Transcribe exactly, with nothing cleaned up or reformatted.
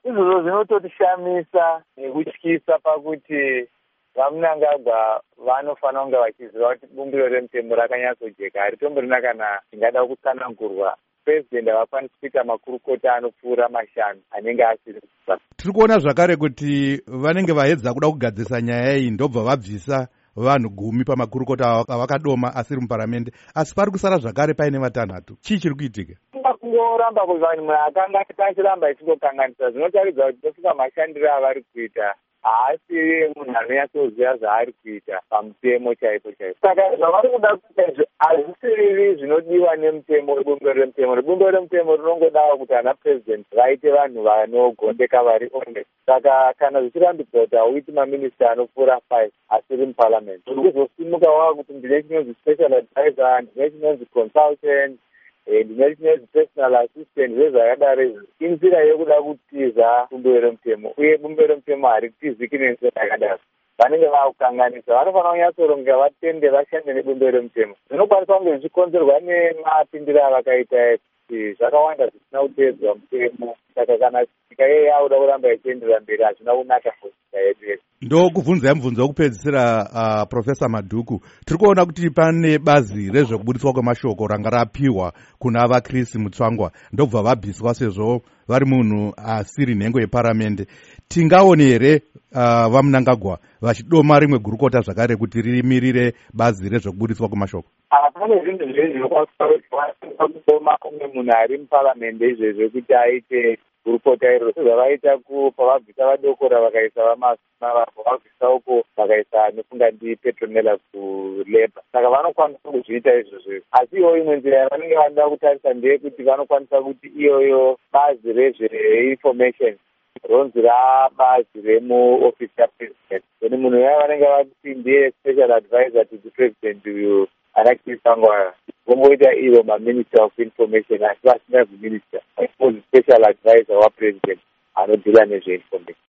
izvozvo zvinototishamisa nekutyisa pakuti vaMnangagwa vanofanira kunge vachiziva kuti bumbiro remutemo rakanyatsojeka, haritomborina kana tingada kutsanangurwa. President havakwanisi kuita makurukota anopfuura mashanu anenge asiri kusa. Tiri kuona zvakare kuti vanenge vaedza kuda kugadzisa nyaya iyi ndobva vabvisa vanhu gumi pamakurukota avakadoma asiri muparamende, asi pari kusara zvakare paine vatanhatu. Chii chiri kuitika? Kungoramba kuti vanhu munhu akanga achiramba ichingokanganisa zvinotaridza kuti tofika mashandiro avari kuita haasi munhu anonyatsoziva zvaari kuita pamutemo chaipo chaipo. Saka zvavari kuda kuita izvo hazvisiri zvinodiwa nemutemo webumbiro remutemo. Rebumbiro remutemo rinongodawo kuti ana president vaite vanhu vanogondeka vari honest. Saka kana zvichirambidzwa kuti hauiti maminista anopfuura five asiri muparliament, uri kuzosimuka wava kuti ndine chinonzi special advisor, ndine chinonzi consultant, ndine chinonzi personal assistant, zvezvakadaro izvo. Inzira yekuda kutiza bumbiro remutemo, uye bumbiro remutemo haritiziki nenzira yakadaro. Vanenge vakukanganisa, vanofanira kunyatsoronga vatende vashande nebumbiro remutemo. Zvinokwanisa kunge zvichikonzerwa nemapindiro avakaita kuti zvakawanda zvisina kuteedzwa mutemo. Saka kana nyika iyeyi yakuda kuramba ichienderera mberi hazvina kunaka nyika yedu. Ndokubvunzai mubvunzo wekupedzisira uh, Profesa Madhuku. Tiri kuona kuti pane bazi rezvekubudiswa kwemashoko ranga rapiwa kuna vaChris Mutsvangwa ndobva vabviswa sezvo vari munhu asiri nhengo yeparamende. Tingaone here uh, vaMnangagwa vachidoma rimwe gurukota zvakare kuti rimirire bazi rezvekubudiswa kwemashoko? Pane zvinhu zvizvi zvinokwanisa kudoma umwe munhu ari muparamende izvezvo kuti aite gurukota iro zvavaita pavabvisa vadokora vakaisa vamasina vabvisa uko vakaisa nefunga ndi Petronella kuLabour. Saka vanokwanisa kuzviita izvozvo, asi iyoyo imwe nzira yavanenge vanoda kutarisa ndeyekuti vanokwanisa kuti iyoyo bazi rezveinformation ronzi rabazi remuofisi yapresident, then munhu uya vanenge vakuti ndiye special advisor to the president uyu ana Chris Mutsvangwa vomboita ivo maminister of information asi vasina zviminister, special advisor wapresident anodhila nezveinformation.